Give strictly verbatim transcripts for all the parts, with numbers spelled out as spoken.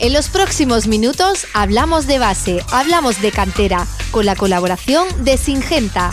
En los próximos minutos hablamos de base, hablamos de cantera, con la colaboración de Singenta.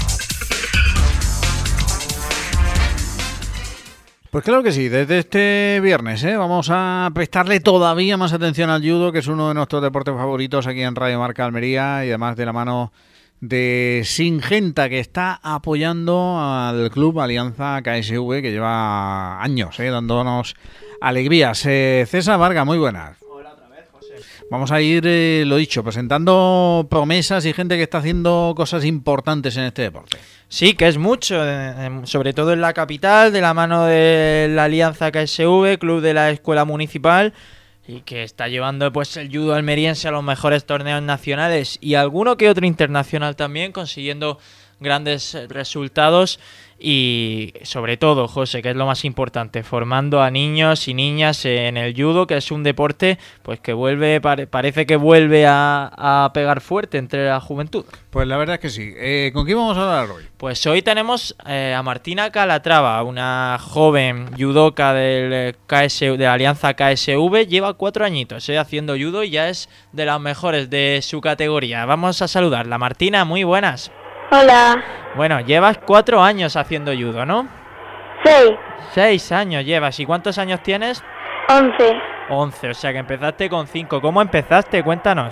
Pues claro que sí, desde este viernes ¿eh? vamos a prestarle todavía más atención al judo, que es uno de nuestros deportes favoritos aquí en Radio Marca Almería, y además de la mano de Singenta, que está apoyando al Club Alianza K S V, que lleva años ¿eh? dándonos alegrías. Eh, César Vargas, muy buenas. Hola otra vez, José. Vamos a ir, eh, lo dicho, presentando promesas y gente que está haciendo cosas importantes en este deporte. Sí, que es mucho, eh, sobre todo en la capital, de la mano de la Alianza K S V, club de la Escuela Municipal, y que está llevando pues el judo almeriense a los mejores torneos nacionales y alguno que otro internacional también, consiguiendo grandes resultados y sobre todo, José, que es lo más importante, formando a niños y niñas en el judo, que es un deporte pues que vuelve, pare, parece que vuelve a, a pegar fuerte entre la juventud. Pues la verdad es que sí. Eh, ¿Con quién vamos a hablar hoy? Pues hoy tenemos eh, a Martina Calatrava, una joven judoka del K S, de la Alianza K S V, lleva cuatro añitos eh, haciendo judo y ya es de las mejores de su categoría. Vamos a saludarla. Martina, muy buenas. Hola. Bueno, llevas cuatro años haciendo judo, ¿no? Seis. Seis años llevas. ¿Y cuántos años tienes? Once. Once, o sea que empezaste con cinco. ¿Cómo empezaste? Cuéntanos.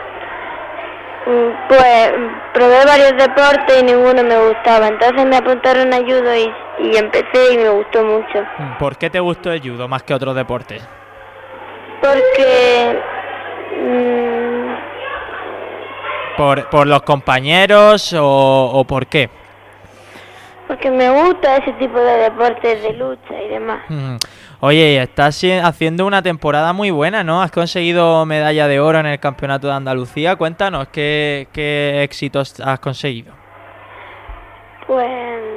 Pues probé varios deportes y ninguno me gustaba. Entonces me apuntaron a judo y, y empecé y me gustó mucho. ¿Por qué te gustó el judo más que otros deportes? Porque... Mmm, ¿Por, por los compañeros o, o por qué? Porque me gusta ese tipo de deportes de lucha y demás. Mm. Oye, estás haciendo una temporada muy buena, ¿no? Has conseguido medalla de oro en el Campeonato de Andalucía. Cuéntanos, ¿qué, qué éxitos has conseguido? Pues...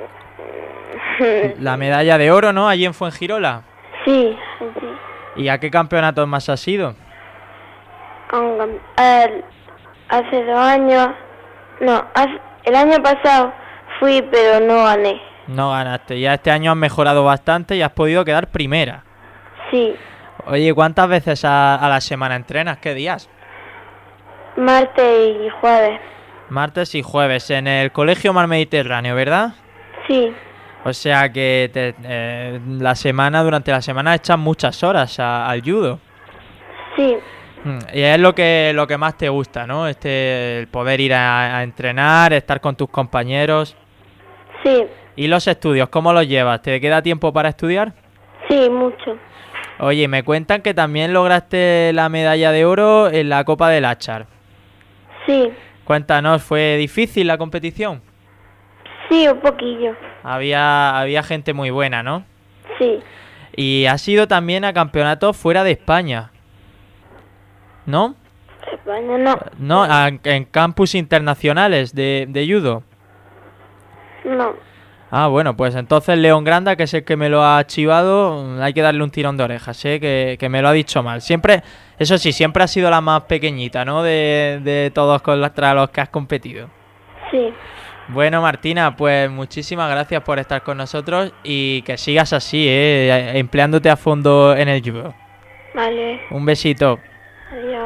La medalla de oro, ¿no? Allí en Fuengirola. Sí, sí. ¿Y a qué campeonatos más has ido? Con, el, hace dos años... No, hace, el año pasado fui, pero no gané. No ganaste. Ya este año has mejorado bastante y has podido quedar primera. Sí. Oye, ¿cuántas veces a, a la semana entrenas? ¿Qué días? Martes y jueves. Martes y jueves en el Colegio Mar Mediterráneo, ¿verdad? Sí. O sea que te, eh, la semana, durante la semana echas muchas horas a, al judo. Sí. Y es lo que lo que más te gusta, ¿no? Este, el poder ir a, a entrenar, estar con tus compañeros. Sí. ¿Y los estudios, cómo los llevas? ¿Te queda tiempo para estudiar? Sí, mucho. Oye, me cuentan que también lograste la medalla de oro en la Copa del Achar. Sí. Cuéntanos, ¿fue difícil la competición? Sí, un poquillo. Había, había gente muy buena, ¿no? Sí. Y has ido también a campeonatos fuera de España, ¿no? España no. No, a, en campus internacionales de, de judo. No. Ah, bueno, pues entonces León Granda, que es el que me lo ha archivado, hay que darle un tirón de orejas, ¿eh? que, que me lo ha dicho mal. Siempre, eso sí, siempre ha sido la más pequeñita, ¿no? De, de todos contra los que has competido. Sí. Bueno, Martina, pues muchísimas gracias por estar con nosotros y que sigas así, ¿eh? Empleándote a fondo en el judo. Vale. Un besito. Adiós.